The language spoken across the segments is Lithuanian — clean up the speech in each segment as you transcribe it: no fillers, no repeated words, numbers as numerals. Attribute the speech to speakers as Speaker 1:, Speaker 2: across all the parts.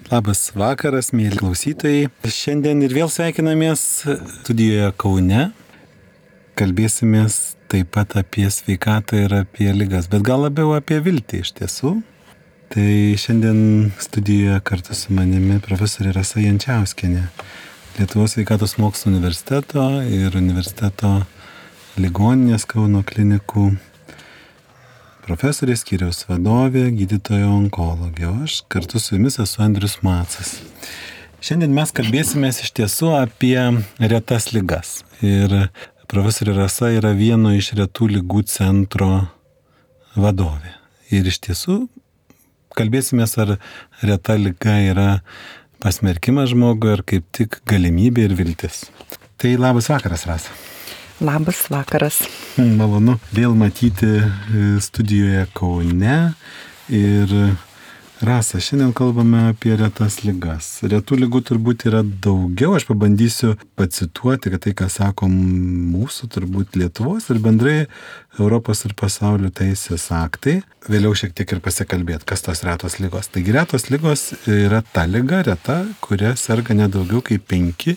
Speaker 1: Labas vakaras, mėly klausytojai. Šiandien ir vėl sveikinamės studijoje Kaune. Kalbėsimės taip pat apie sveikatą ir apie ligas, bet gal labiau apie viltį iš tiesų. Tai šiandien studijoje kartu su manimi profesorė Rasa Jančiauskienė, Lietuvos sveikatos mokslų universiteto ir universiteto ligoninės Kauno klinikų profesorė, skyriaus vadovė, gydytoja onkologė, o aš kartu su jumis esu Andrius Macas. Šiandien mes kalbėsimės iš tiesų apie retas ligas. Ir profesorė Rasa yra vieno iš retų ligų centro vadovė. Ir iš tiesų kalbėsimės, ar reta liga yra pasmerkimas žmogui, ar kaip tik galimybė ir viltis. Tai labas vakaras, Rasa.
Speaker 2: Labas vakaras.
Speaker 1: Malonu vėl matyti studijoje Kaune. Ir Rasa, šiandien kalbame apie retas ligas. Retų ligų turbūt yra daugiau. Aš pabandysiu pacituoti, kad tai, ką sako mūsų turbūt Lietuvos ir bendrai Europos ir pasaulio teisės aktai. Vėliau šiek tiek ir pasikalbėti, kas tos retos ligos. Taigi retos ligos yra ta liga reta, kuria serga nedaugiau kaip 5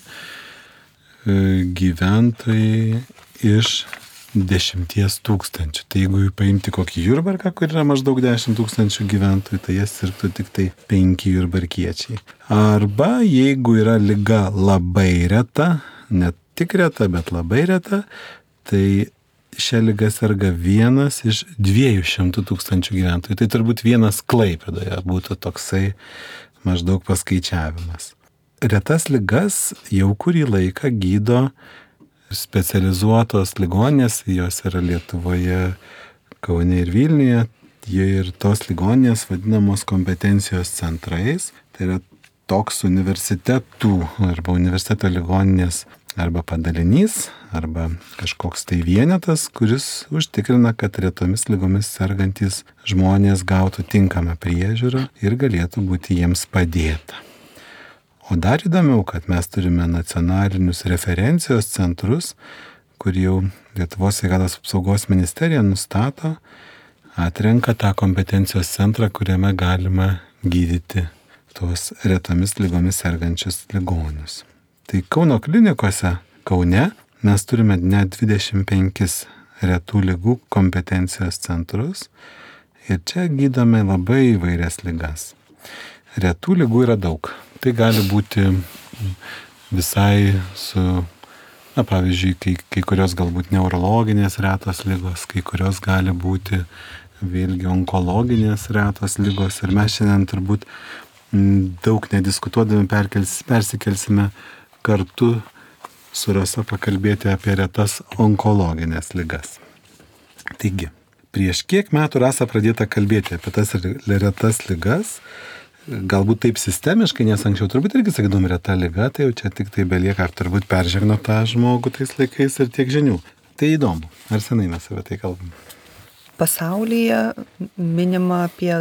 Speaker 1: gyventojai iš 10 000. Tai jeigu paimti kokį Jurbarką, kur yra maždaug 10 000 gyventojų, tai jie sirgtų tik tai 5 jurbarkiečiai. Arba jeigu yra liga labai reta, ne tik reta, bet labai reta, tai šią ligą serga 1 iš 200 000 gyventojų. Tai turbūt 1 Klaipėdoje būtų toksai maždaug paskaičiavimas. Retas ligas jau kurį laiką gydo specializuotos ligoninės, jos yra Lietuvoje, Kaune ir Vilniuje, jie ir tos ligoninės vadinamos kompetencijos centrais, tai yra toks universitetų arba universiteto ligoninės arba padalinys, arba kažkoks tai vienetas, kuris užtikrina, kad retomis ligomis sergantys žmonės gautų tinkamą priežiūrą ir galėtų būti jiems padėta. O dar įdomiau, kad mes turime nacionalinius referencijos centrus, kur jau Lietuvos sveikatos apsaugos ministerija nustato, atrenka tą kompetencijos centrą, kuriame galima gydyti tuos retomis ligomis sergančius ligonius. Tai Kauno klinikose, Kaune, mes turime net 25 retų ligų kompetencijos centrus ir čia gydome labai įvairias ligas. Retų ligų yra daug. Tai gali būti visai su, pavyzdžiui, kai kurios galbūt neurologinės retos ligos, kai kurios gali būti vėlgi onkologinės retos ligos. Ir mes šiandien turbūt daug nediskutuodami persikelsime kartu su Rasa pakalbėti apie retas onkologinės ligas. Taigi, prieš kiek metų Rasa pradėta kalbėti apie tas retas ligas, galbūt taip sistemiškai, nes anksčiau turbūt irgi sakydom reta liga, tai jau čia tik tai belieka, ar turbūt peržegno tą žmogų tais laikais ir tiek žinių. Tai įdomu, ar senai mes apie tai kalbam?
Speaker 2: Pasaulyje minima apie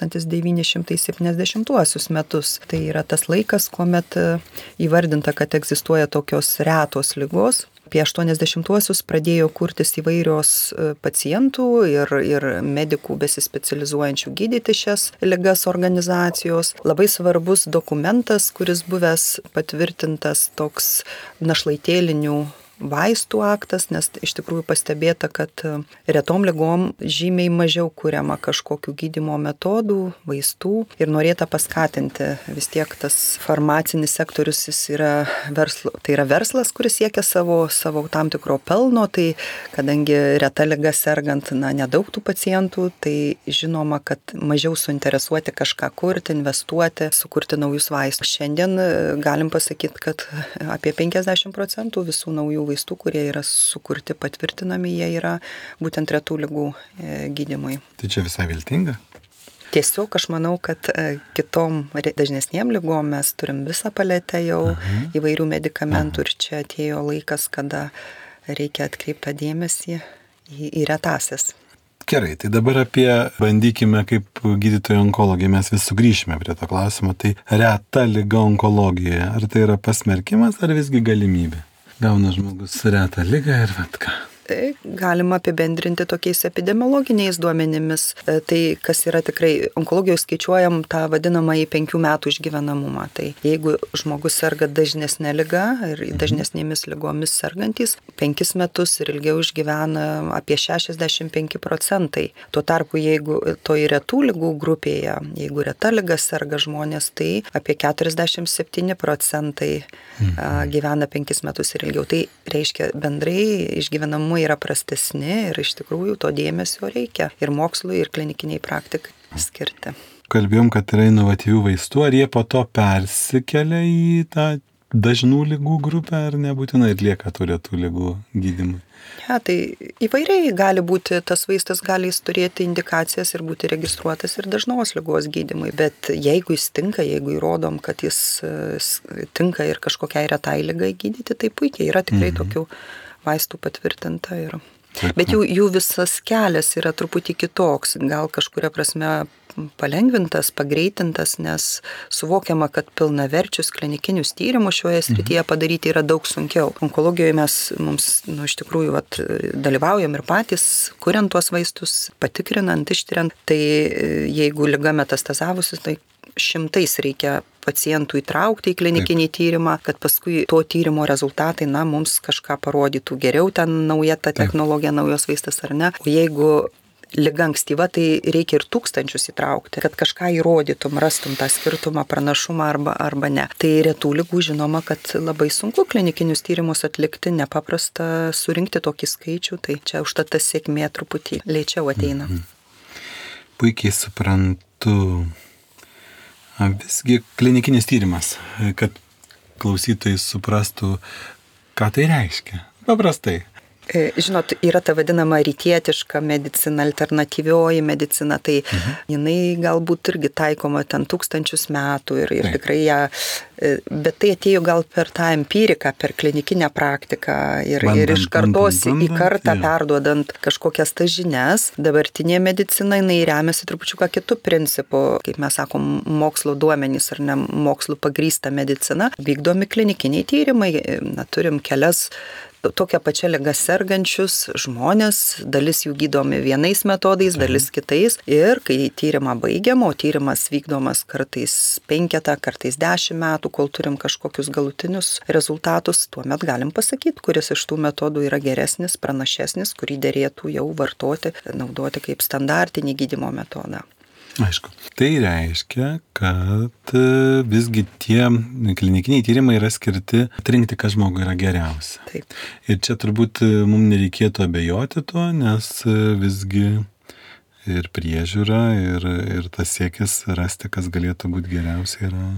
Speaker 2: 1970 metus. Tai yra tas laikas, kuomet įvardinta, kad egzistuoja tokios retos ligos. Apie 80-uosius pradėjo kurtis įvairios pacientų ir medikų besispecializuojančių gydyti šias ligas organizacijos. Labai svarbus dokumentas, kuris buvęs patvirtintas toks našlaitėlinių vaistų aktas, nes iš tikrųjų pastebėta, kad retom ligom žymiai mažiau kuriama kažkokių gydymo metodų, vaistų ir norėta paskatinti. Vis tiek tas farmacinis sektorius jis yra verslas, kuris siekia savo tam tikro pelno, tai kadangi reta liga sergant nedaug tų pacientų, tai žinoma, kad mažiau suinteresuoti kažką kurti, investuoti, sukurti naujus vaistus. Šiandien galim pasakyti, kad apie 50% visų naujų vaistų, kurie yra sukurti, patvirtinami, jie yra būtent retų ligų gydymui.
Speaker 1: Tai čia visai viltinga?
Speaker 2: Tiesiog aš manau, kad kitom dažnesniem ligom mes turim visą paletę jau įvairių medikamentų ir čia atėjo laikas, kada reikia atkreipti dėmesį į retasias.
Speaker 1: Gerai, tai dabar bandykime kaip gydytojai onkologai, mes vis sugrįšime prie to klausimo. Tai reta liga onkologijoje, ar tai yra pasmerkimas ar visgi galimybė? Gauna žmogus retą ligą ir ką?
Speaker 2: Galima apibendrinti tokiais epidemiologiniais duomenimis. Tai kas yra tikrai, onkologijoje skaičiuojam tą vadinamąjį 5 metų išgyvenamumą. Tai jeigu žmogus serga dažnesnė liga ir dažnesnėmis ligomis sergantys, 5 metus ir ilgiau išgyvena apie 65%. Tuo tarpu, jeigu toje retų ligų grupėje, jeigu reta liga serga žmonės, tai apie 47% gyvena 5 metus ir ilgiau. Tai reiškia, bendrai išgyvenamumai yra prastesni ir iš tikrųjų to dėmesio reikia ir mokslui, ir klinikiniai praktikai skirti.
Speaker 1: Kalbėjom, kad yra inovatyvių vaistų, ar jie po to persikelia į tą dažnų ligų grupę, ar nebūtinai lieka tų retų ligų gydymui?
Speaker 2: Ja, tai įvairiai gali būti, tas vaistas gali turėti indikacijas ir būti registruotas ir dažnos ligos gydymui, bet jeigu jis tinka, jeigu įrodom, kad jis tinka ir kažkokiai retai ligai gydyti, tai puikiai yra tikrai tokių vaistų patvirtinta. Bet jų visas kelias yra truputį kitoks, gal kažkuria prasme palengvintas, pagreitintas, nes suvokiama, kad pilnaverčius klinikinius tyrimus šioje srityje padaryti yra daug sunkiau. Onkologijoje mums iš tikrųjų dalyvaujam ir patys, kuriant tuos vaistus, patikrinant, ištiriant. Tai jeigu liga metastazavusi, tai šimtais reikia pacientų įtraukti į klinikinį tyrimą, kad paskui to tyrimo rezultatai, mums kažką parodytų geriau, ten nauja ta technologija, naujos vaistas ar ne. O jeigu liga ankstyva, tai reikia ir tūkstančius įtraukti, kad kažką įrodytum, rastum tą skirtumą, pranašumą arba ne. Tai retų ligų žinoma, kad labai sunku klinikinius tyrimus atlikti, nepaprasta surinkti tokį skaičių, tai čia užtat ta sėkmė truputį lėčiau ateina.
Speaker 1: Puikiai suprantu. Visgi klinikinis tyrimas, kad klausytojai suprastų, ką tai reiškia. Paprastai.
Speaker 2: Žinot, yra ta vadinama rytietiška medicina, alternatyvioji medicina, tai jinai galbūt irgi taikoma ten tūkstančius metų ir tikrai ją, bet tai atėjo gal per tą empiriką, per klinikinę praktiką ir iš kartos į kartą perduodant kažkokias tas žinias. Dabartinė medicina, jinai remiasi trupučiuką kitų principų, kaip mes sakom, mokslo duomenys ar ne mokslo pagrįsta medicina, vykdomi klinikiniai tyrimai, turim kelias tokią pačią ligą sergančius žmonės, dalis jų gydomi vienais metodais, dalis kitais. Ir kai tyrimą baigiam, o tyrimas vykdomas kartais 5, kartais 10 metų, kol turim kažkokius galutinius rezultatus, tuomet galim pasakyti, kuris iš tų metodų yra geresnis, pranašesnis, kurį derėtų jau vartoti, naudoti kaip standartinį gydymo metodą.
Speaker 1: Aišku. Tai reiškia, kad visgi tie klinikiniai tyrimai yra skirti atrinkti, kas žmogui yra geriausia.
Speaker 2: Taip.
Speaker 1: Ir čia turbūt mums nereikėtų abejoti tuo, nes visgi ir priežiūra, ir tas siekis rasti, kas galėtų būti geriausia, yra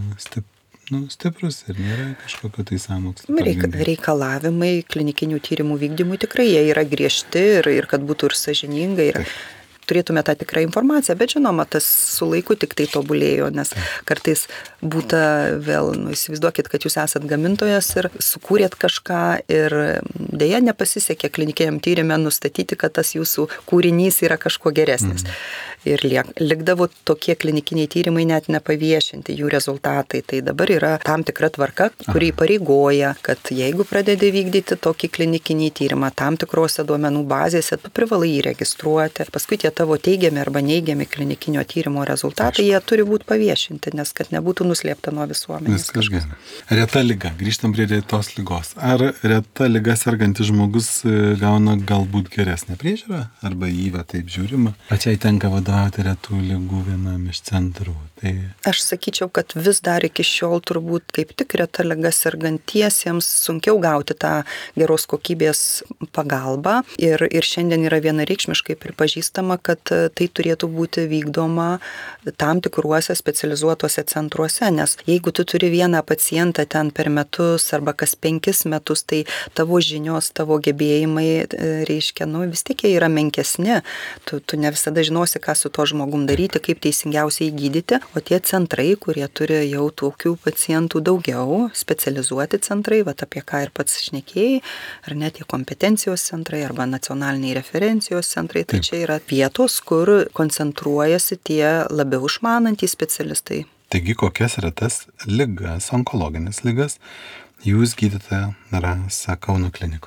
Speaker 1: stiprus ir nėra kažkokio tai sąmokslo.
Speaker 2: Reikalavimai klinikinių tyrimų vykdymui tikrai jie yra griežti ir kad būtų ir sąžiningai. Turėtume tą tikrą informaciją, bet žinoma, tas su laiku tik tai tobulėjo, nes kartais būta vėl, įsivaizduokit, kad jūs esat gamintojas ir sukūrėt kažką ir dėja nepasisekė klinikiniam tyrimė nustatyti, kad tas jūsų kūrinys yra kažkuo geresnis. Ir likdavo tokie klinikiniai tyrimai net nepaviešinti jų rezultatai. Tai dabar yra tam tikra tvarka, kuri įpareigoja, kad jeigu pradedi vykdyti tokį klinikinį tyrimą tam tikrose duomenų bazėse, tu privalai jį registruoti. Paskui tie tavo teigiami arba neigiami klinikinio tyrimo rezultatai, jie turi būti paviešinti, nes kad nebūtų nuslėpta nuo visuomenės.
Speaker 1: Viskas gerai. Reta liga. Grįžtam prie retos ligos. Ar reta liga sergantis žmogus gauna galbūt geresnę priežiūrą? Arba jį taip žiūrima? Pačiai tenka vadovauti retų ligų vienam iš centrų. Tai...
Speaker 2: Aš sakyčiau, kad vis dar iki šiol turbūt kaip tik reta liga sergantiesiems sunkiau gauti tą geros kokybės pagalbą. Ir šiandien yra vienareikšmiškai pripažįstama, kad tai turėtų būti vykdoma tam tikruose specializuotuose centruose, nes jeigu tu turi vieną pacientą ten per metus arba kas 5 metus, tai tavo žinios, tavo gebėjimai, reiškia, vis tiek jie yra menkesni. Tu ne visada žinosi, ką su to žmogum daryti, kaip teisingiausiai gydyti, o tie centrai, kurie turi jau tokių pacientų daugiau, specializuoti centrai, apie ką ir pats šnekėjai, ar net tie kompetencijos centrai arba nacionaliniai referencijos centrai, tai čia yra vietos, kur koncentruojasi tie labiau išmanantys specialistai.
Speaker 1: Taigi, kokias retas ligas, onkologinės ligas jūs gydite Rasa Kauno klinikose?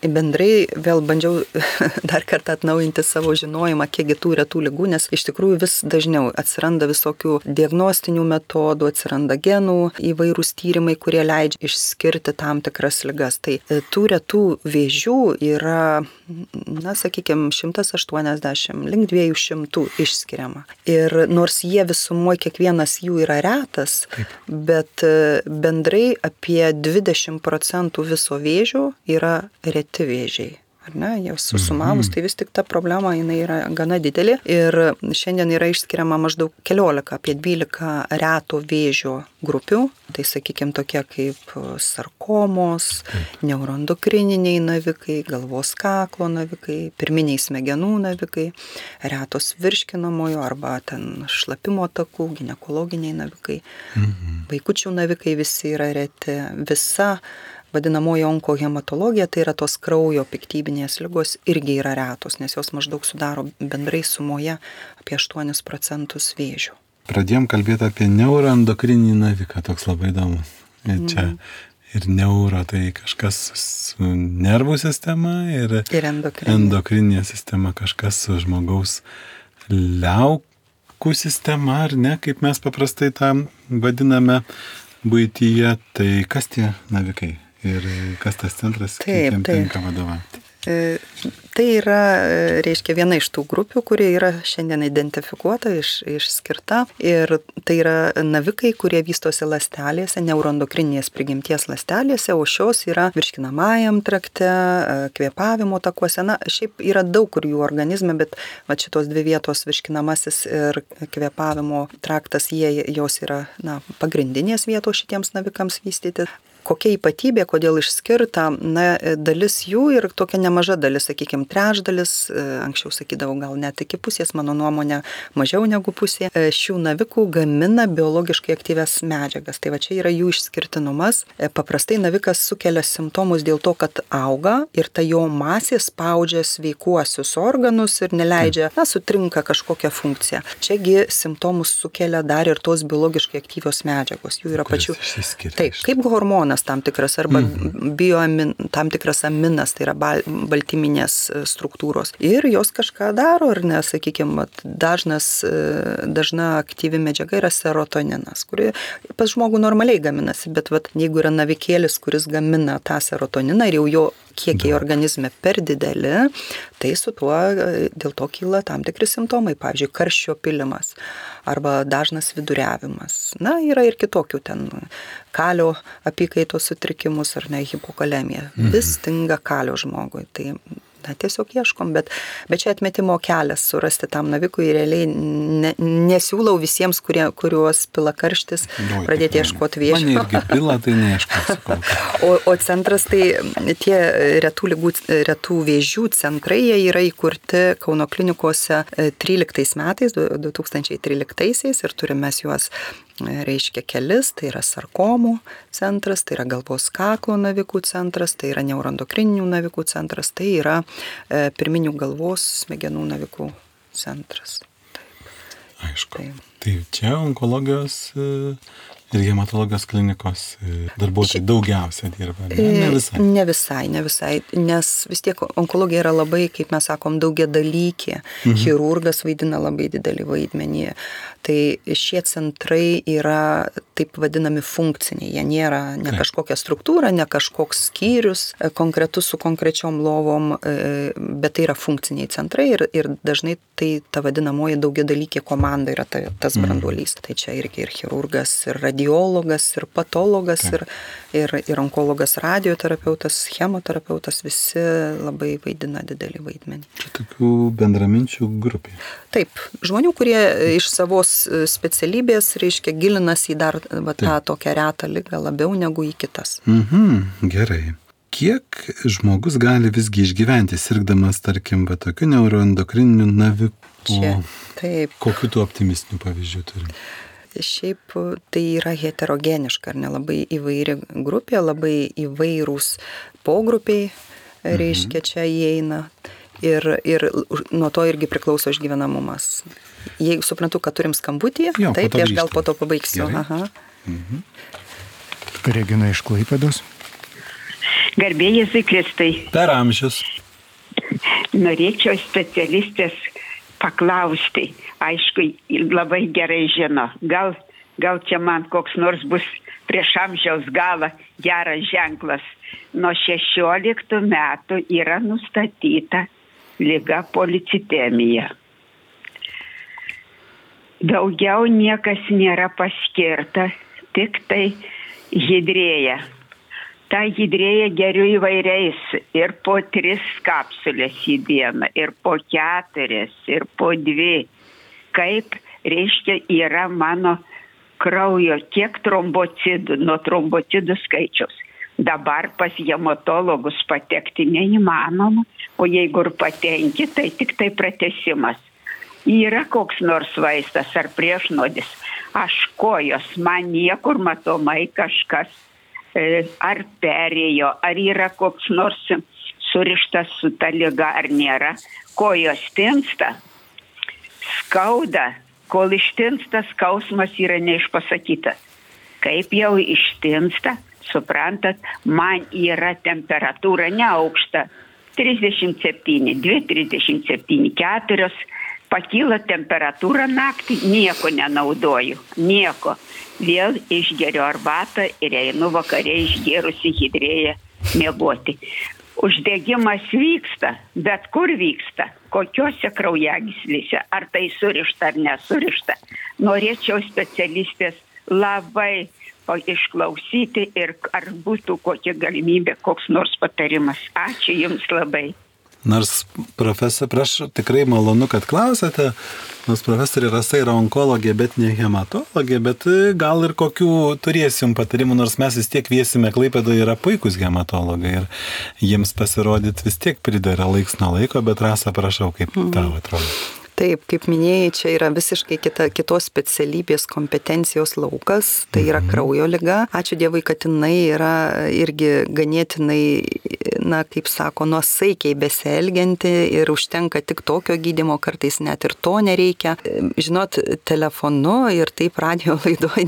Speaker 2: Bendrai vėl bandžiau dar kartą atnaujinti savo žinojimą, kiekgi tų retų ligų, nes iš tikrųjų vis dažniau atsiranda visokių diagnostinių metodų, atsiranda genų įvairūs tyrimai, kurie leidžia išskirti tam tikras ligas. Tai tų retų vėžių yra, sakykime, 180, link 200 išskiriama. Ir nors jie visumoje kiekvienas jų yra retas, bet bendrai apie 20% viso vėžio yra reti vėžiai. Ar ne, jau susumavus, tai vis tik ta problema jinai yra gana didelė ir šiandien yra išskiriama maždaug 14, apie 12 reto vėžio grupių, tai sakykime tokie kaip sarkomos, neuroendokrininiai navikai, galvos kaklo navikai, pirminiai smegenų navikai, retos virškinamojo arba ten šlapimo takų, ginekologiniai navikai, vaikučių navikai visi yra reti, visa vadinamoji onkohematologija, tai yra tos kraujo piktybinės ligos, irgi yra retos, nes jos maždaug sudaro bendrai sumoje apie 8% vėžių.
Speaker 1: Pradėjom kalbėti apie neuroendokrininį naviką, toks labai įdomus. Čia ir neuro, tai kažkas su nervų sistema ir endokrininė sistema, kažkas su žmogaus liaukų sistema, ar ne, kaip mes paprastai tą vadiname buityje. Tai kas tie navikai? Ir kas tas centras, kaip jam tenka vadovauti?
Speaker 2: Tai yra, reiškia, viena iš tų grupių, kuri yra šiandien identifikuota, išskirta. Ir tai yra navikai, kurie vystosi ląstelėse, neuroendokrininės prigimties ląstelėse, o šios yra virškinamajam trakte, kvėpavimo takuose. Na, šiaip yra daug kur jų organizme, bet šitos dvi vietos, virškinamasis ir kvėpavimo traktas, jos yra pagrindinės vietos šitiems navikams vystyti. Kokia ypatybė, kodėl išskirta, dalis jų ir tokia nemaža dalis, sakykime, trečdalis, anksčiau sakydavau gal net iki pusės, mano nuomonė mažiau negu pusė, šių navikų gamina biologiškai aktyvias medžiagas. Tai va čia yra jų išskirtinumas. Paprastai navikas sukelia simptomus dėl to, kad auga ir ta jo masė spaudžia sveikuosius organus ir neleidžia, sutrinka kažkokią funkciją. Čiagi simptomus sukelia dar ir tos biologiškai aktyvios medžiagos. Jų yra pačių. Taip, kaip hormonas tam tikras arba tam tikras aminas, tai yra baltyminės struktūros. Ir jos kažką daro, ar ne, sakykime, dažna aktyvi medžiaga yra serotoninas, kuri pas žmogų normaliai gaminasi, bet jeigu yra navikėlis, kuris gamina tą serotoniną ir jau jo kiekiai organizme per dideli, tai su tuo dėl to kyla tam tikri simptomai, pavyzdžiui, karščio pylimas arba dažnas viduriavimas. Yra ir kitokių ten kalio apykaitos sutrikimus ar ne, hipokalemija. Vis stinga kalio žmogui. Tai tiesiog ieškom, bet čia atmetimo kelias surasti tam navikui realiai nesiūlau visiems, kuriuos pila karštis, pradėti ieškoti vėžio.
Speaker 1: Man irgi pila, tai neieškosiu.
Speaker 2: O centras, tai tie retų vėžių centrai, jie yra įkurti Kauno klinikose 13 metais, 2013 ir turime juos reiškia kelis, tai yra sarkomų centras, tai yra galvos kaklo navikų centras, tai yra neuroendokrininių navikų centras, tai yra pirminių galvos smegenų navikų centras. Taip.
Speaker 1: Aišku. Tai čia onkologijos ir hematologijos klinikos darbuotojai daugiausia dirba, ne visai?
Speaker 2: Ne visai, nes vis tiek onkologija yra labai, kaip mes sakom, daugiadalykė. Chirurgas vaidina labai didelį vaidmenį. Tai šie centrai yra taip vadinami funkciniai, jie nėra ne kažkokia struktūra, ne kažkoks skyrius konkretus su konkrečiom lovom, bet tai yra funkciniai centrai ir dažnai tai ta vadinamoji daugiadalykė komanda yra tas branduolys. Tai čia irgi ir chirurgas, ir radiologas, ir patologas, ir onkologas, radioterapeutas, chemoterapeutas, visi labai vaidina didelį vaidmenį.
Speaker 1: Čia tokių bendraminčių grupė.
Speaker 2: Taip, žmonių, kurie iš savos specialybės, reiškia, gilinasi į dar tą tokią retą ligą labiau negu į kitas.
Speaker 1: Gerai. Kiek žmogus gali visgi išgyventi, sirgdamas, tarkim, tokiu neuroendokrininiu naviku?
Speaker 2: Taip.
Speaker 1: Kokių tų optimistinių pavyzdžių turim?
Speaker 2: Šiaip tai yra heterogeniška, ar ne, labai įvairi grupė, labai įvairūs pogrupiai, reiškia, čia įeina. Ir nuo to irgi priklauso išgyvenamumas. Jeigu suprantu, kad turim skambutį, taip, aš gal po to pabaigsiu.
Speaker 3: Regina iš Klaipėdos. Garbė Jėzui Kristai.
Speaker 1: Per amžius.
Speaker 3: Norėčiau specialistės paklausti. Aišku, labai gerai žino. Gal čia man koks nors bus prieš amžiaus galą geras ženklas. Nuo 16 metų yra nustatyta liga policitemija. Daugiau niekas nėra paskirta, tik tai hidrėja. Ta hidrėja geriu įvairiais ir po 3 kapsulės į dieną, ir po 4, ir po 2. Kaip, reiškia, yra mano kraujo, kiek trombocidų, nuo trombocidų skaičiaus. Dabar pas hematologus patekti neįmanoma, o jeigu ir patenki, tai tik tai pratęsimas. Yra koks nors vaistas ar priešnuodis. Aš kojos, man niekur matomai kažkas ar perėjo, ar yra koks nors surištas su ta liga, ar nėra. Kojos tinsta, skauda, kol ištinsta, skausmas yra neišpasakytas. Kaip jau ištinsta, suprantat, man yra temperatūra neaukšta. 37, 37, 4. Pakyla temperatūra naktį, nieko nenaudoju, nieko. Vėl išgeriu arbatą ir einu vakare išgėrusi hidrėją miegoti. Uždegimas vyksta, bet kur vyksta, kokiuose kraujagyslėse, ar tai surišta ar nesurišta. Norėčiau specialistės labai išklausyti ir ar būtų kokia galimybė, koks nors patarimas. Ačiū Jums labai.
Speaker 1: Nors profesorė, prašau, tikrai malonu, kad klausate, nors profesorė Rasa yra onkologė, bet ne hematologė, bet gal ir kokių turėsim patarimų, nors mes vis tiek kviesime, Klaipėdoje yra puikus hematologai ir jiems pasirodyti vis tiek pridara laiks nuo laiko, bet Rasa, prašau, kaip tau atrodo?
Speaker 2: Taip, kaip minėjai, čia yra visiškai kitos specialybės kompetencijos laukas, tai yra kraujo liga. Ačiū Dievui, kad jinai yra irgi ganėtinai, kaip sako, nuosaikiai besielgianti ir užtenka tik tokio gydymo, kartais net ir to nereikia. Žinot, telefonu ir taip radio laidoje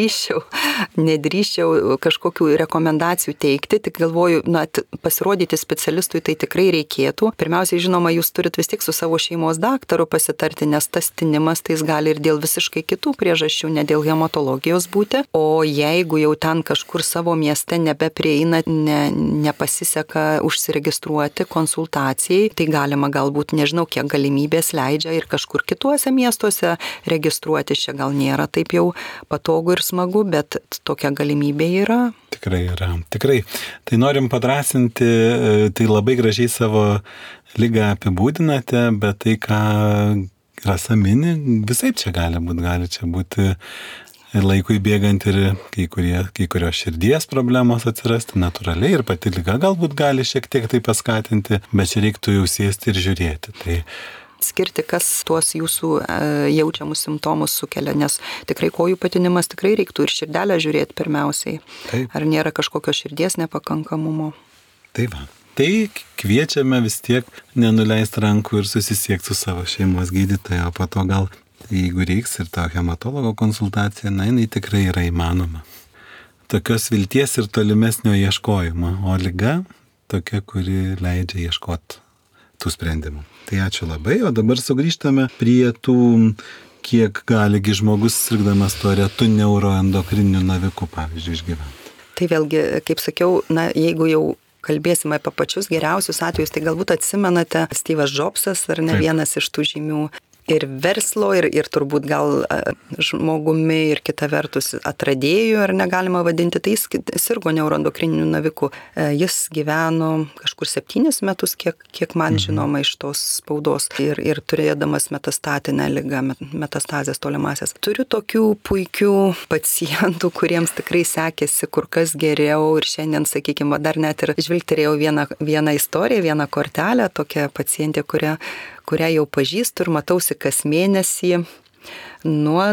Speaker 2: nedrįščiau kažkokių rekomendacijų teikti, tik galvoju, pasirodyti specialistui tai tikrai reikėtų. Pirmiausiai, žinoma, jūs turit vis tik su savo šeimos daktaru pasitarti, nes tas tinimas tai jis gali ir dėl visiškai kitų priežasčių, ne dėl hematologijos būti. O jeigu jau ten kažkur savo mieste nebeprieina, nepasiseka užsiregistruoti konsultacijai, tai galima galbūt, nežinau, kiek galimybės leidžia ir kažkur kituose miestuose registruoti. Čia gal nėra taip jau patogu ir smagu, bet tokia galimybė yra.
Speaker 1: Tikrai yra, tikrai. Tai norim padrąsinti, tai labai gražiai savo ligą apibūdinate, bet tai, ką Rasa mini, visai čia gali čia būti ir laikui bėgant ir kai kurios širdies problemos atsirasti natūraliai ir pati liga galbūt gali šiek tiek tai paskatinti, bet čia reiktų jau sėsti ir žiūrėti. Tai
Speaker 2: skirti, kas tuos jūsų jaučiamus simptomus sukelia, nes tikrai kojų patinimas tikrai reiktų ir širdelę žiūrėti pirmiausiai. Taip. Ar nėra kažkokio širdies nepakankamumo.
Speaker 1: Tai va. Tai kviečiame vis tiek nenuleisti rankų ir susisiekti su savo šeimos gydytoju, o po to gal, jeigu reiks ir to hematologo konsultacija, jinai tikrai yra įmanoma. Tokios vilties ir tolimesnio ieškojimo, o liga tokia, kuri leidžia ieškoti tų sprendimų. Tai ačiū labai, o dabar sugrįžtame prie tų, kiek galigi žmogus sirgdamas tuo retu neuroendokriniu naviku, pavyzdžiui, išgyventi.
Speaker 2: Tai vėlgi, kaip sakiau, jeigu jau kalbėsime apie pačius geriausius atvejus, tai galbūt atsimenate Steve'as Jobsas, ar ne? Taip. Vienas iš tų žymių ir verslo, ir turbūt gal žmogumi, ir kita vertus atradėjų, ar negalima vadinti, tai jis sirgo neuroendokrininiu naviku. Jis gyveno kažkur 7 metus, kiek man žinoma iš tos spaudos, ir turėdamas metastatinę ligą, metastazės tolimasias. Turiu tokių puikių pacientų, kuriems tikrai sekėsi kur kas geriau, ir šiandien, sakykime, dar net ir žvilgterėjau vieną istoriją, vieną kortelę, tokia pacientė, kurią jau pažįstu ir matausi kas mėnesį nuo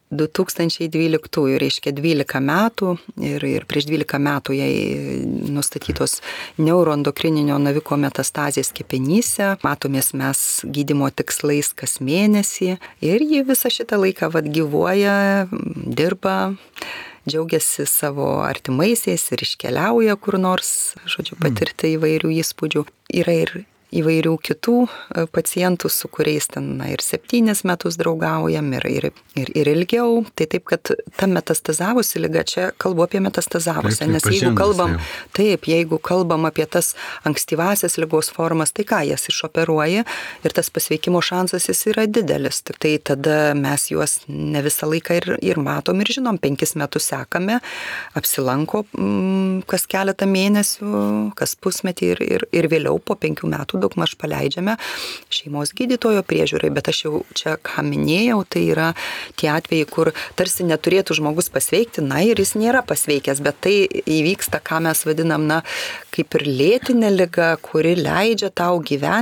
Speaker 2: 2012, reiškia 12 metų, ir prieš 12 metų jai nustatytos neuroendokrininio naviko metastazės kepenyse. Matomės mes gydymo tikslais kas mėnesį ir ji visą šitą laiką gyvuoja, dirba. džiaugiasi savo artimaisiais ir iškeliauja kur nors, žodžiu, patirti įvairių įspūdžių. Yra ir įvairių kitų pacientų, su kuriais ten ir 7 metus draugaujam, ir ilgiau. Tai taip, kad ta metastazavusi liga, čia kalbu apie metastazavusią, nes jeigu kalbam apie tas ankstyvasias ligos formas, tai ką, jas išoperuoja ir tas pasveikimo šansas jis yra didelis. Tik tai tada mes juos ne visą laiką ir matom ir žinom, 5 metus sekame, apsilanko kas keletą mėnesių, kas pusmetį ir vėliau po 5 metų daugmaž paleidžiame šeimos gydytojo priežiūrai, bet aš jau čia, ką minėjau, tai yra tie atvejai, kur tarsi neturėtų žmogus pasveikti, ir jis nėra pasveikęs, bet tai įvyksta, ką mes vadinam, kaip ir lėtinė liga, kuri leidžia tau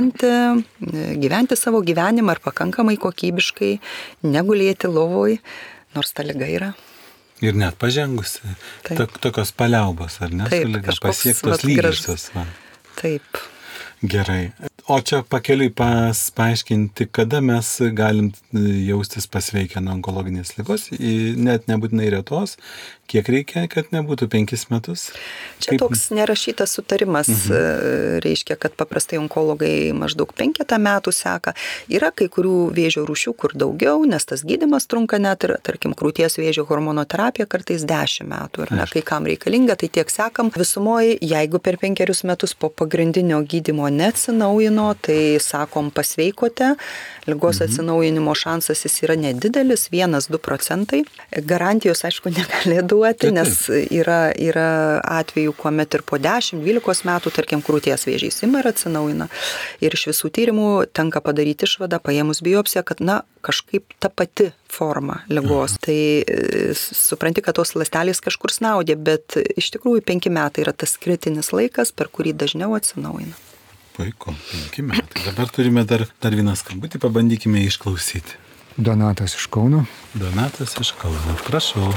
Speaker 2: gyventi savo gyvenimą ir pakankamai kokybiškai, negulėti lovoj, nors ta liga yra.
Speaker 1: Ir net pažengusi. Tokios paliaubos, ar ne?
Speaker 2: Taip,
Speaker 1: su liga pasiektos lygiosios.
Speaker 2: Taip.
Speaker 1: Gerai. O čia pakeliui paaiškinti, kada mes galim jaustis pasveikę nuo onkologinės ligos, net nebūtinai retos, kiek reikia, kad nebūtų 5 metus?
Speaker 2: Čia toks nerašytas sutarimas, reiškia, kad paprastai onkologai maždaug 5 metų seka. Yra kai kurių vėžio rūšių, kur daugiau, nes tas gydymas trunka net ir, tarkim, krūties vėžio hormonoterapija kartais 10 metų. Ir kai kam reikalinga, tai tiek sekam. Visumoje, jeigu per 5 metus po pagrindinio gydymo neatsinaujino, tai sakom pasveikote, ligos atsinaujinimo šansas jis yra nedidelis, 1-2%. Garantijos, aišku, negali duoti, nes yra atvejų, kuomet ir po 10-12 metų, tarkim, krūties vėžys ima ir atsinaujina. Ir iš visų tyrimų tenka padaryti išvadą, paėmus biopsiją, kad kažkaip ta pati forma ligos. Tai supranti, kad tos ląstelės kažkur snaudė, bet iš tikrųjų 5 metai yra tas kritinis laikas, per kurį dažniau atsinaujina.
Speaker 1: Puiku, 5 metai. Dabar turime dar vieną skambutį, pabandykime išklausyti.
Speaker 4: Donatas iš Kauno.
Speaker 1: Donatas iš Kauno, prašau.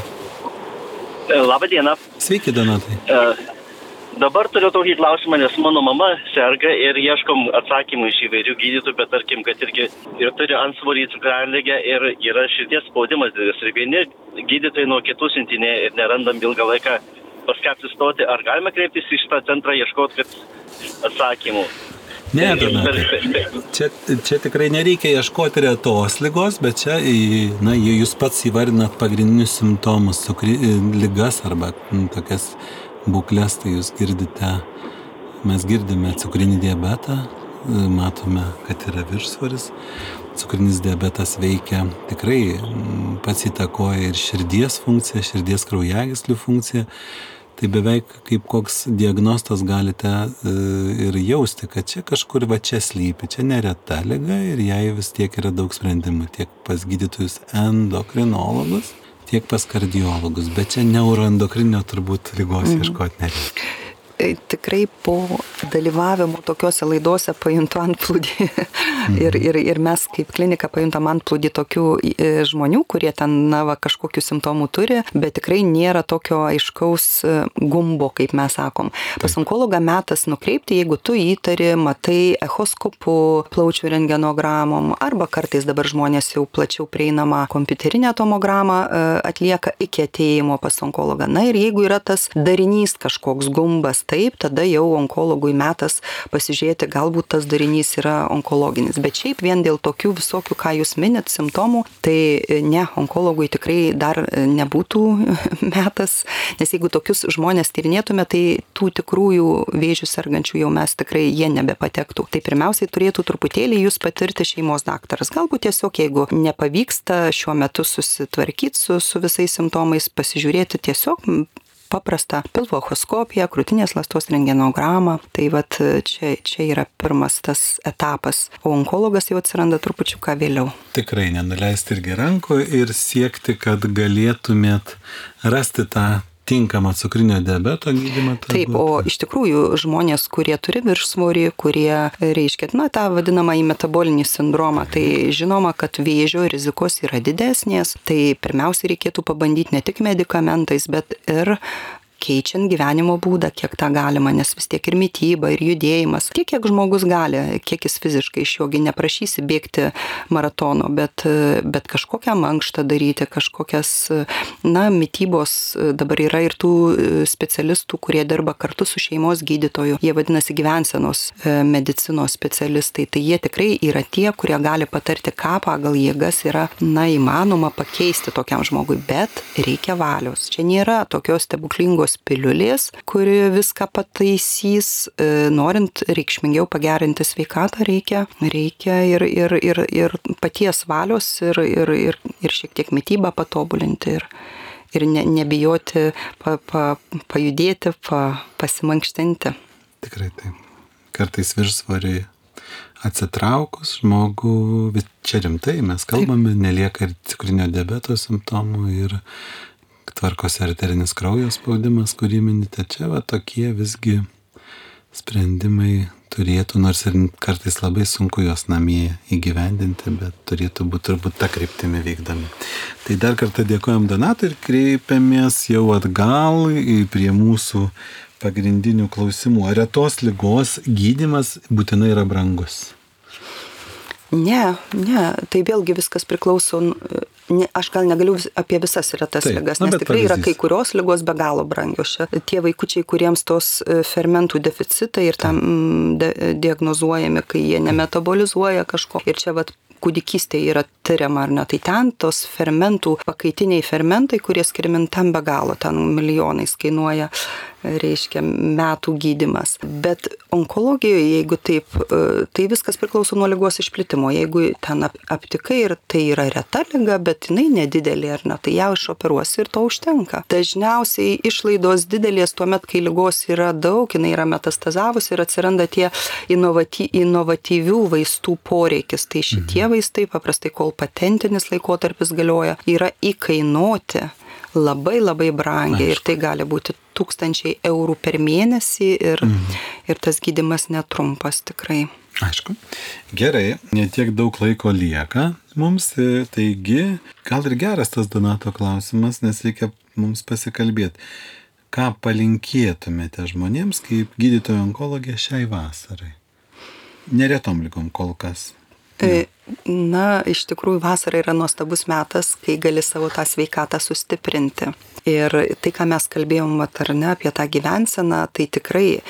Speaker 5: Labą dieną.
Speaker 1: Sveiki, Donatai.
Speaker 5: Dabar turiu tokį klausimą, nes mano mama serga ir ieškom atsakymų iš įvairių gydytojų, bet tarkim, kad irgi ir turi antsvorį, cukranligę ir yra širdies spaudimas didelis. Ir vieni gydytojai nuo kitų siuntinėja ir nerandam ilgą laiką pas ką apsistoti. Ar galime kreiptis į šitą centrą ieškoti atsakymų?
Speaker 1: Ne, Donatai. Čia tikrai nereikia ieškoti retos ligos, bet čia jūs pats įvardinat pagrindinius simptomus, ligas arba tokias būklės, tai jūs mes girdime cukrinį diabetą, matome, kad yra viršsvoris. Cukrinis diabetas veikia tikrai, pats įtakoja ir širdies funkciją, širdies kraujagyslių funkciją. Tai beveik kaip koks diagnostas galite ir jausti, kad čia kažkur čia slypi, čia nereta liga ir jai vis tiek yra daug sprendimų, tiek pas gydytojus endokrinologus, tiek pas kardiologus, bet čia neuroendokrinio turbūt ligos ieškoti nereikia.
Speaker 2: Tikrai po dalyvavimo tokiuose laidose pajuntu antplūdį ir mes kaip klinika pajuntam antplūdį tokių žmonių, kurie ten kažkokių simptomų turi, bet tikrai nėra tokio aiškaus gumbo, kaip mes sakom. Pas onkologą metas nukreipti, jeigu tu įtari, matai echoskopu, plaučių rentgenogramom, arba kartais dabar žmonės jau plačiau prieinamą kompiuterinę tomogramą atlieka iki atėjimo pas onkologą. Na ir jeigu yra tas darinys kažkoks gumbas, taip, tada jau onkologui metas pasižiūrėti, galbūt tas darinys yra onkologinis. Bet šiaip vien dėl tokių visokių, ką jūs minit, simptomų, tai ne, onkologui tikrai dar nebūtų metas, nes jeigu tokius žmonės tyrinėtume, tai tų tikrųjų vėžių sergančių jau mes tikrai jie nebepatektų. Tai pirmiausiai turėtų truputėlį jūs patirti šeimos daktaras. Galbūt tiesiog, jeigu nepavyksta šiuo metu susitvarkyti su visais simptomais, pasižiūrėti tiesiog paprastą pilvo echoskopiją, krūtinės ląstos rentgenogramą. Tai čia yra pirmas tas etapas, o onkologas jau atsiranda trupučiuką vėliau.
Speaker 1: Tikrai nenuleisti irgi rankų ir siekti, kad galėtumėt rasti tą tinkamą cukrinio diabeto gydymą.
Speaker 2: Taip, o iš tikrųjų žmonės, kurie turi viršsvorį, kurie reiškia, tą vadinamąjį metabolinį sindromą, tai žinoma, kad vėžio rizikos yra didesnės, tai pirmiausia reikėtų pabandyti ne tik medikamentais, bet ir keičiant gyvenimo būdą, kiek tą galima, nes vis tiek ir mityba, ir judėjimas, kiek žmogus gali, kiek jis fiziškai iš jogi neprašysi bėgti maratono, bet kažkokią mankštą daryti, kažkokias, mitybos, dabar yra ir tų specialistų, kurie dirba kartu su šeimos gydytoju, jie vadinasi gyvensenos medicinos specialistai, tai jie tikrai yra tie, kurie gali patarti, ką pagal jėgas yra, įmanoma pakeisti tokiam žmogui, bet reikia valios. Čia nėra tokios stebuklingos piliulės, kuri viską pataisys, norint reikšmingiau pagerinti sveikatą, reikia ir paties valios ir šiek tiek mitybą patobulinti ir nebijoti pajudėti, pasimankštinti.
Speaker 1: Tikrai taip. Kartais viršsvoriai atsitraukus žmogų, bet čia rimtai mes kalbame, nelieka ir cukrinio diabeto simptomų ir tvarkosi arterinis kraujo spaudimas, kurį minite. Čia tokie visgi sprendimai turėtų, nors ir kartais labai sunku juos namie įgyvendinti, bet turėtų būti turbūt tą kryptimį vykdami. Tai dar kartą dėkojam Donatui ir kreipiamės jau atgal prie mūsų pagrindinių klausimų. Ar retos ligos gydymas būtinai yra brangus?
Speaker 2: Ne, tai vėlgi viskas priklauso, aš gal negaliu apie visas retas ligas, nes tikrai yra kai kurios ligos be galo brangios. Tie vaikučiai, kuriems tos fermentų deficitai ir tam diagnozuojami, kai jie nemetabolizuoja kažko. Ir čia kūdikystėje yra tyriama ar ne, tai ten tos fermentų, pakaitiniai fermentai, kurie skiriami tam be galo, ten milijonais kainuoja, reiškia, metų gydymas. Bet onkologijoje, jeigu taip, tai viskas priklauso nuo ligos išplitimo. Jeigu ten aptikai ir tai yra reta liga, bet jinai nedidelė ar ne, tai ją išoperuosi ir to užtenka. Dažniausiai išlaidos didelės tuomet, kai ligos yra daug, jinai yra metastazavusi ir atsiranda tie inovatyvių vaistų poreikis. Tai šitie vaistai, paprastai kol patentinis laikotarpis galioja, yra įkainuoti labai labai brangiai. Ir tai gali būti 1000 eurų per mėnesį ir tas gydymas netrumpas tikrai.
Speaker 1: Aišku. Gerai, netiek daug laiko lieka mums, taigi gal ir geras tas Donato klausimas, nes reikia mums pasikalbėti. Ką palinkėtumėte žmonėms kaip gydytojo onkologė šiai vasarai? Neretom ligom kol kas.
Speaker 2: Iš tikrųjų vasara yra nuostabus metas, kai gali savo tą sveikatą sustiprinti. Ir tai, ką mes kalbėjom apie tą gyvenseną, tai tikrai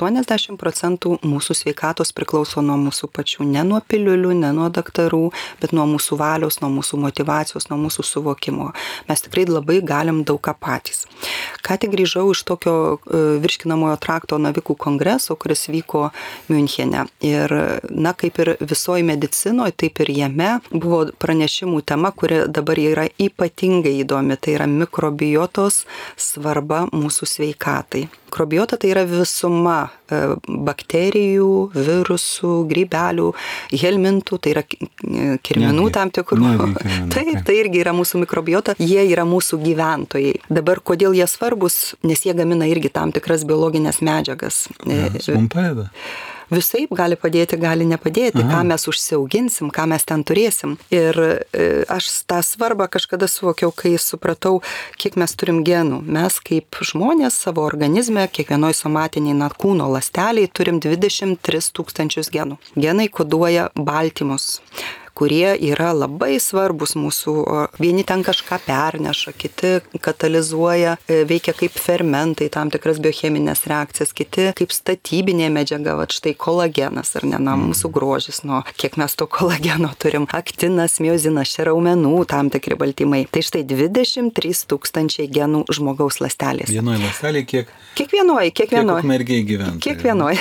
Speaker 2: 80% mūsų sveikatos priklauso nuo mūsų pačių, ne nuo piliulių, ne nuo daktarų, bet nuo mūsų valios, nuo mūsų motyvacijos, nuo mūsų suvokimo. Mes tikrai labai galim daug ką patys. Ką tik grįžau iš tokio virškinamojo trakto navikų kongreso, kuris vyko Miunchene. Ir, kaip ir visoje medicinoje, taip ir jame buvo pranešimų tema, kuri dabar yra ypatingai įdomi. Tai yra mikrobiotos svarba mūsų sveikatai. Mikrobiota tai yra visuma bakterijų, virusų, grybelių, helmintų, tai yra kirminų tam tikrų. Tai irgi yra mūsų mikrobiota, jie yra mūsų gyventojai. Dabar kodėl jie svarbus, nes jie gamina irgi tam tikras biologinės medžiagas.
Speaker 1: Mums padeda.
Speaker 2: Visaip gali padėti, gali nepadėti, ką mes užsiauginsim, ką mes ten turėsim. Ir aš tą svarbą kažkada suvokiau, kai supratau, kiek mes turim genų. Mes kaip žmonės savo organizme, kiekvienoj somatiniai kūno ląsteliai turim 23 000 genų. Genai koduoja baltymus, kurie yra labai svarbus mūsų. Vieni ten kažką perneša, kiti katalizuoja, veikia kaip fermentai, tam tikras biocheminės reakcijas, kiti kaip statybinė medžiaga, štai kolagenas, ar ne, mūsų grožis, kiek mes to kolageno turim, aktinas, miozinas, čia raumenų, tam tikri baltymai. Tai štai 23 000 genų žmogaus ląstelės.
Speaker 1: Vienoje ląstelėje kiek?
Speaker 2: Kiekvienoj.
Speaker 1: Kiek ukmergėj gyventojų?
Speaker 2: Kiekvienoj.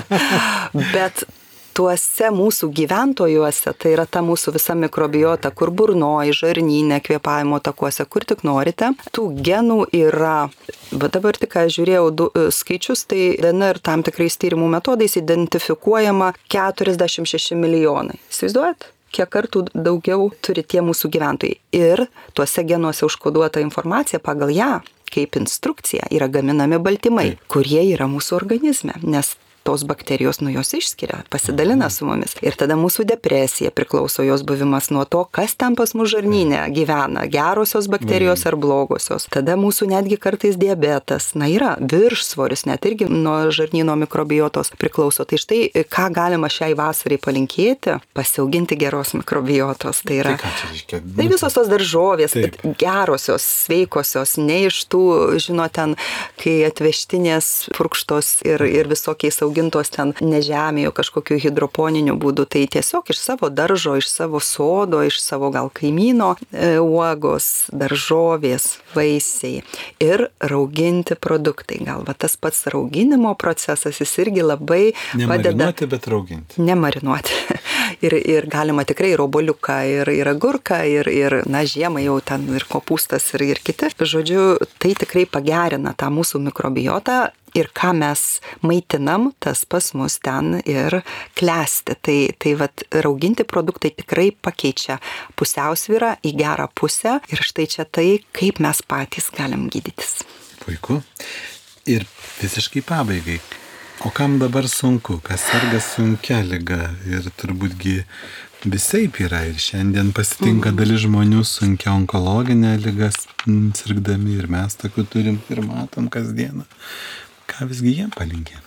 Speaker 2: Bet tuose mūsų gyventojuose, tai yra ta mūsų visa mikrobiota, kur burnoj, žarnyne, kvėpavimo takuose, kur tik norite. Tų genų yra, bet dabar tik žiūrėjau skaičius, tai DNR tam tikrais tyrimų metodais identifikuojama 46 milijonai. Įsivaizduojat? Kiek kartų daugiau turi tie mūsų gyventojai. Ir tuose genuose užkoduota informacija pagal ją, kaip instrukcija, yra gaminami baltymai, kurie yra mūsų organizme, nes tos bakterijos, jos išskiria, pasidalina su mumis. Ir tada mūsų depresija priklauso jos buvimas nuo to, kas ten pas mus žarnyne gyvena, gerosios bakterijos ar blogosios. Tada mūsų netgi kartais diabetas, yra viršsvoris, net irgi nuo žarnyno mikrobiotos priklauso. Tai štai, ką galima šiai vasarai palinkėti, pasiauginti geros mikrobiotos. Tai yra, tai visos tos daržovės, gerosios, sveikosios, ne iš tų, ten, kai atvežtinės purkštos ir visokiais augintos ten nežemėjo kažkokiu hidroponiniu būdu, tai tiesiog iš savo daržo, iš savo sodo, iš savo gal kaimyno uogos, daržovės, vaisiai ir rauginti produktai. Gal tas pats rauginimo procesas, jis irgi labai padeda.
Speaker 1: Nemarinuoti, bet rauginti.
Speaker 2: Nemarinuoti. Ir galima tikrai ir obuoliuką, ir agurką, ir žiemą jau ten ir kopūstas, ir kiti. Žodžiu, tai tikrai pagerina tą mūsų mikrobiotą. Ir ką mes maitinam, tas pas mus ten ir klesti. Tai rauginti produktai tikrai pakeičia pusiausvyrą į gerą pusę. Ir štai čia tai, kaip mes patys galim gydytis.
Speaker 1: Puiku. Ir visiškai pabaigai. O kam dabar sunku, kas serga sunkia liga? Ir turbūt visaip yra. Ir šiandien pasitinka dalis žmonių sunkia onkologinė liga sirgdami. Ir mes tokių turim ir matom kasdieną. Ką visgi jiem palinkė?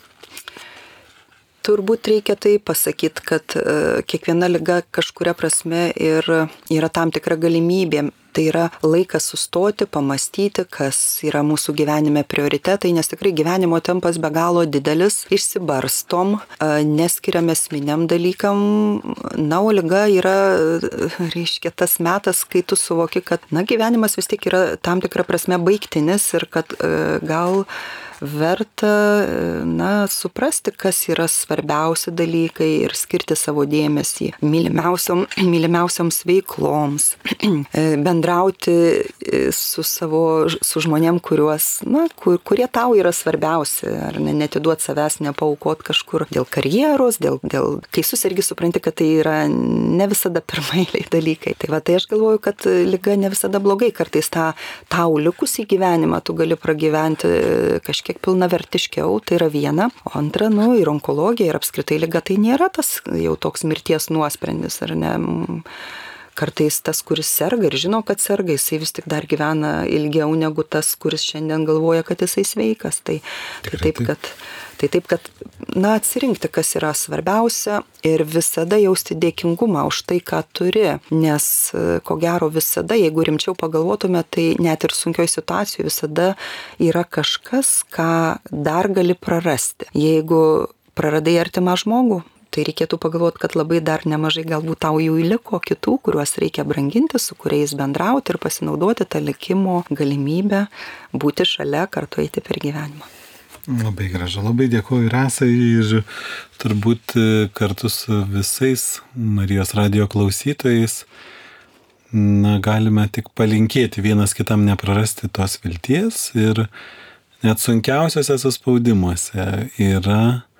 Speaker 2: Turbūt reikia tai pasakyti, kad kiekviena liga kažkuria prasme ir yra tam tikra galimybė. Tai yra laikas sustoti, pamastyti, kas yra mūsų gyvenime prioritetai, nes tikrai gyvenimo tempas be galo didelis, išsibarstom, neskiriam esminiam dalykam. O liga yra, tas metas, kai tu suvoki, kad gyvenimas vis tiek yra tam tikra prasme baigtinis ir kad gal verta suprasti, kas yra svarbiausi dalykai ir skirti savo dėmesį mylimiausioms veikloms, bendrauti su žmonėm, kurie tau yra svarbiausi, ar netiduot savęs, nepaaukot kažkur dėl karjeros, kai susirgi supranti, kad tai yra ne visada pirmailiai dalykai. Tai aš galvoju, kad liga ne visada blogai, kartais tau likusį gyvenimą tu gali pragyventi kažkiek pilnavertiškiau, tai yra viena. O antra, ir onkologija, ir apskritai liga, tai nėra tas jau toks mirties nuosprendis, ar ne? Kartais tas, kuris serga ir žino, kad serga, jisai vis tik dar gyvena ilgiau negu tas, kuris šiandien galvoja, kad jisai sveikas. Tai taip, kad atsirinkti, kas yra svarbiausia ir visada jausti dėkingumą už tai, ką turi. Nes, ko gero, visada, jeigu rimčiau pagalvotume, tai net ir sunkioj situacijoje visada yra kažkas, ką dar gali prarasti. Jeigu praradai artimą žmogų, tai reikėtų pagalvoti, kad labai dar nemažai galbūt tau jų liko kitų, kuriuos reikia branginti, su kuriais bendrauti ir pasinaudoti tą likimo galimybę būti šalia, kartu eiti per gyvenimą.
Speaker 1: Labai gražu, labai dėkuoju Rasai ir turbūt kartu su visais Marijos radijo klausytojais galime tik palinkėti vienas kitam neprarasti tos vilties ir net sunkiausiuose suspaudimuose yra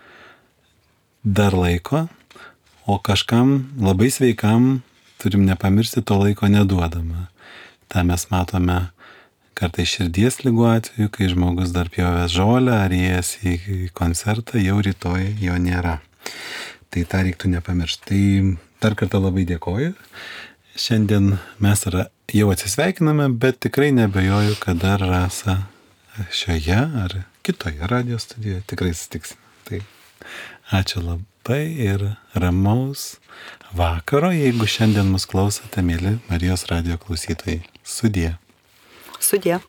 Speaker 1: dar laiko, o kažkam labai sveikam turim nepamiršti to laiko neduodama. Ta mes matome kartais širdies ligų atveju, kai žmogus dar pjovęs žolę ar įėjęs į koncertą, jau rytoj jo nėra. Tai tą reiktų nepamiršti. Tai dar kartą labai dėkoju. Šiandien mes jau atsisveikiname, bet tikrai nebejoju, kad dar Rasa šioje ar kitoje radijo studijoje tikrai susitiksime. Tai ačiū labai ir ramaus vakaro, jeigu šiandien mus klausote, mieli Marijos radijo klausytojai. Sudie.
Speaker 2: Sudie.